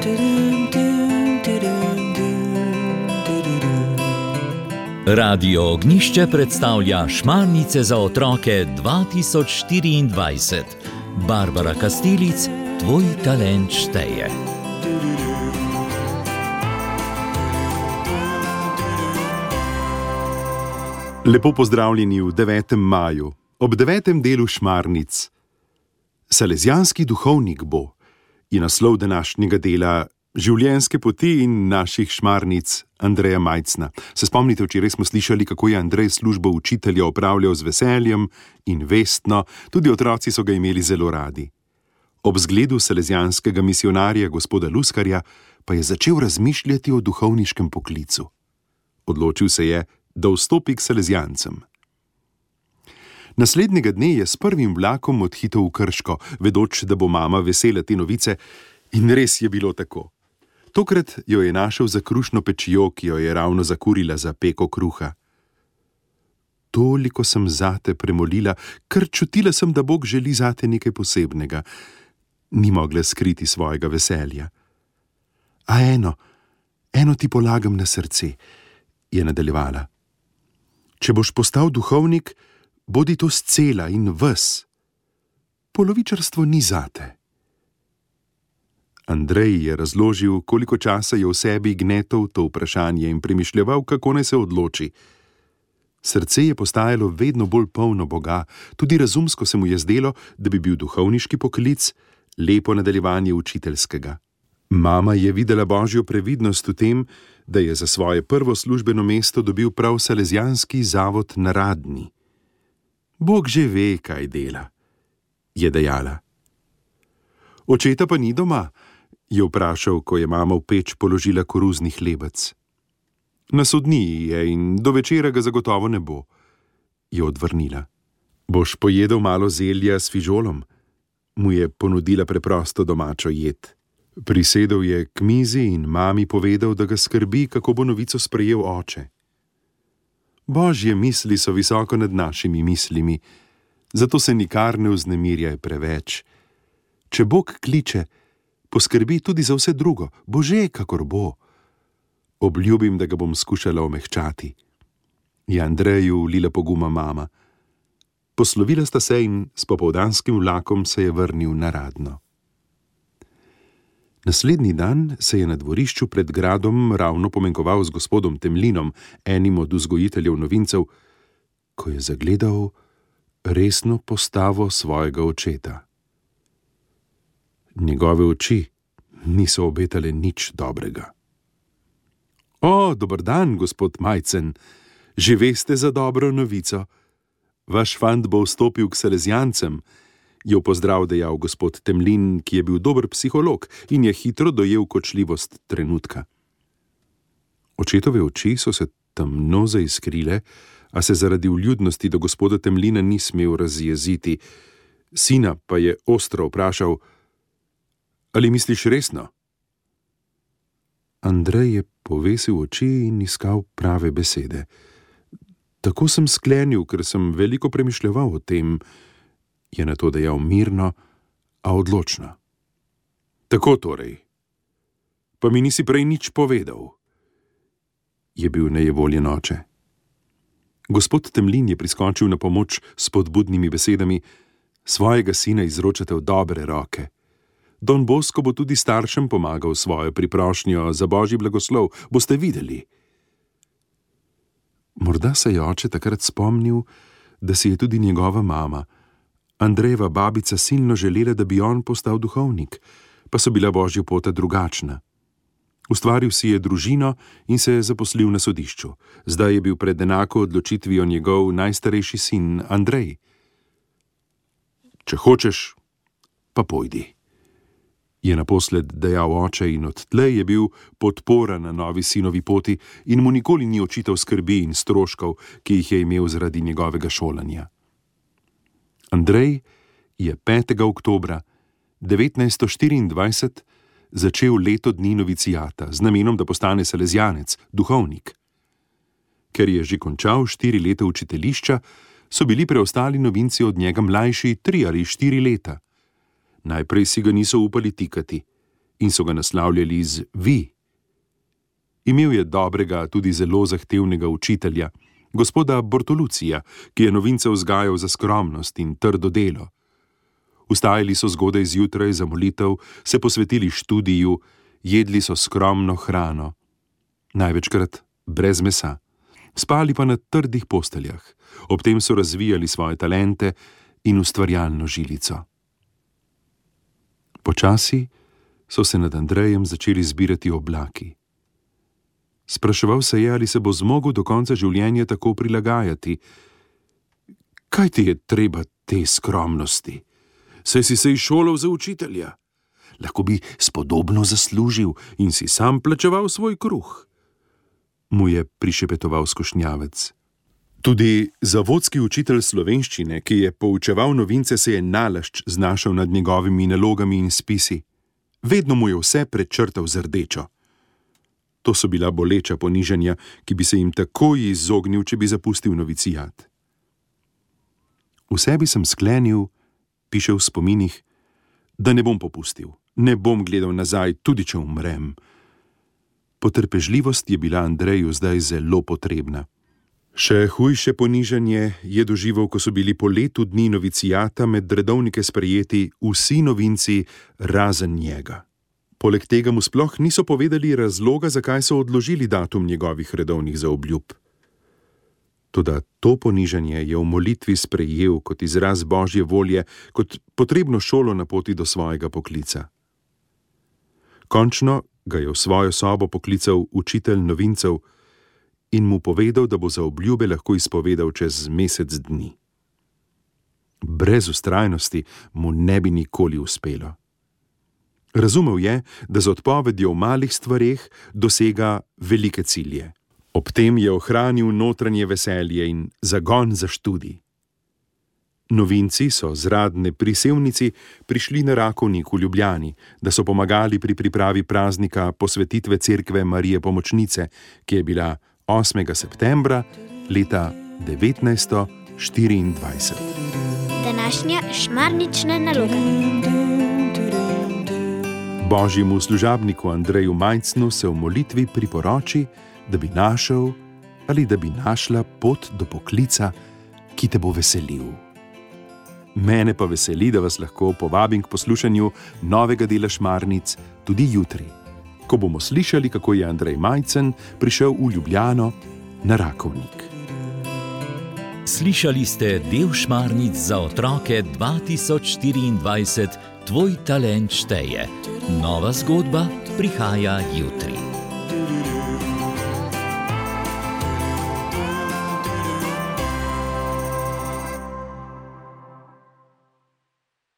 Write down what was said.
Radio Ognjišče predstavlja Šmarnice za otroke 2024. Barbara Kastelic, tvoj talent šteje. Lepo pozdravljeni v 9. maju, ob 9. delu Šmarnic. Salezijanski duhovnik bo, je naslov današnjega dela Življenjske poti in naših Šmarnic Andreja Majcna. Se spomnite, včeraj smo slišali, kako je Andrej službo učitelja opravljal z veseljem in vestno, tudi otroci so ga imeli zelo radi. Ob zgledu salezijanskega misionarja gospoda Luskarja pa je začel razmišljati o duhovniškem poklicu. Odločil se je, da vstopi k salezijancem. Naslednjega dne je s prvim vlakom odhitel v Krško, vedoč, da bo mama vesela te novice, in res je bilo tako. Tokrat jo je našel za krušno pečijo, ki jo je ravno zakurila za peko kruha. Toliko sem zate premolila, ker čutila sem, da Bog želi zate nekaj posebnega. Ni mogla skriti svojega veselja. A eno ti polagam na srce, je nadaljevala. Če boš postal duhovnik, bodi to scela in ves. Polovičarstvo ni zate. Andrej je razložil, koliko časa je v sebi gnetal to vprašanje in premišljeval, kako naj se odloči. Srce je postajalo vedno bolj polno Boga, tudi razumsko se mu je zdelo, da bi bil duhovniški poklic lepo nadaljevanje učiteljskega. Mama je videla božjo previdnost v tem, da je za svoje prvo službeno mesto dobil prav salezijanski zavod na Radni. Bog že ve, kaj dela, je dejala. Očeta pa ni doma, je vprašal, ko je mama v peč položila koruzni hlebec. Na sodniji je in do večera ga zagotovo ne bo, je odvrnila. Boš pojedel malo zelja s fižolom? Mu je ponudila preprosto domačo jed. Prisedel je k mizi in mami povedal, da ga skrbi, kako bo novico sprejel oče. Božje misli so visoko nad našimi mislimi, zato se nikar ne vznemirjaj preveč. Če Bog kliče, poskrbi tudi za vse drugo, bo že, kakor bo. Obljubim, da ga bom skušala omehčati. Je Andreju vlila poguma mama. Poslovila sta se in s popoldanskim vlakom se je vrnil na Radno. Naslednji dan se je na dvorišču pred gradom ravno pomenkoval z gospodom Temlinom, enim od vzgojiteljev novincev, ko je zagledal resno postavo svojega očeta. Njegove oči niso obetale nič dobrega. O, dober dan, gospod Majcen, že veste za dobro novico. Vaš fant bo vstopil k salezijancem, je v pozdrav dejal gospod Temlin, ki je bil dober psiholog in je hitro dojel kočljivost trenutka. Očetove oči so se temno zaiskrile, a se zaradi vljudnosti do gospoda Temlina ni smel razjeziti. Sina pa je ostro vprašal: Ali misliš resno? Andrej je povesil oči in iskal prave besede. Tako sem sklenil, ker sem veliko premišljeval o tem, je na to dejal mirno, a odločno. Tako torej. Pa mi nisi prej nič povedal, je bil nejevoljen oče. Gospod Temlin je priskočil na pomoč s spodbudnimi besedami: Svojega sina izročate v dobre roke. Don Bosko bo tudi staršem pomagal svojo priprošnjo za božji blagoslov, boste videli. Morda se je oče takrat spomnil, da si je tudi njegova mama, Andrejeva babica, silno želela, da bi on postal duhovnik, pa so bila božja pota drugačna. Ustvaril si je družino in se je zaposlil na sodišču. Zdaj je bil pred enako odločitvijo njegov najstarejši sin Andrej. Če hočeš, pa pojdi, je naposled dejal oče in odtlej je bil podpora na novi sinovi poti in mu nikoli ni očital skrbi in stroškov, ki jih je imel zaradi njegovega šolanja. Andrej je 5. oktobra 1924 začel leto dni novicijata z namenom, da postane salezijanec, duhovnik. Ker je že končal 4 leta učiteljišča, so bili preostali novinci od njega mlajši 3 ali 4 leta. Najprej si ga niso upali tikati. in so ga naslavljali z vi. Imel je dobrega, tudi zelo zahtevnega učitelja, gospoda Bortolucija, ki je novince vzgajal za skromnost in trdo delo. Vstajali so zgodaj zjutraj za molitev, se posvetili študiju, jedli so skromno hrano, največkrat brez mesa, spali pa na trdih posteljah, ob tem so razvijali svoje talente in ustvarjalno žilico. Počasi so se nad Andrejem začeli zbirati oblaki. Spraševal se je, ali se bo zmogel do konca življenja tako prilagajati. Kaj ti je treba te skromnosti? Saj si se izšolal za učitelja. Lahko bi spodobno zaslužil in si sam plačeval svoj kruh, mu je prišepetoval skušnjavec. Tudi zavodski učitelj slovenščine, ki je poučeval novince, se je nalašč znašel nad njegovimi nalogami in spisi. Vedno mu je vse prečrtal z rdečo. To so bila boleča ponižanja, ki bi se jim takoj izognil, če bi zapustil novicijat. V sebi sem sklenil, piše v spominih, da ne bom popustil, ne bom gledal nazaj, tudi če umrem. Potrpežljivost je bila Andreju zdaj zelo potrebna. Še hujše ponižanje je doživel, ko so bili po letu dni novicijata med redovnike sprejeti vsi novinci razen njega. Poleg tega mu sploh niso povedali razloga, zakaj so odložili datum njegovih redovnih zaobljub. Toda to ponižanje je v molitvi sprejel kot izraz Božje volje, kot potrebno šolo na poti do svojega poklica. Končno ga je v svojo sobo poklical učitelj novincev in mu povedal, da bo zaobljube lahko izpovedal čez mesec dni. Brez vztrajnosti mu ne bi nikoli uspelo. Razumel je, da z odpovedjo v malih stvareh dosega velike cilje. Ob tem je ohranil notranje veselje in zagon za študij. Novinci so z Radne pri Sevnici prišli na Rakovnik v Ljubljani, da so pomagali pri pripravi praznika posvetitve cerkve Marije Pomočnice, ki je bila 8. septembra leta 1924. Današnja šmarnična naloga. Božjemu služabniku Andreju Majcnu se v molitvi priporoči, da bi našel ali da bi našla pot do poklica, ki te bo veselil. Mene pa veseli, da vas lahko povabim k poslušanju novega dela Šmarnic tudi jutri, ko bomo slišali, kako je Andrej Majcen prišel v Ljubljano na Rakovnik. Slišali ste del Šmarnic za otroke 2024, Tvoj talent šteje. Nova zgodba prihaja jutri.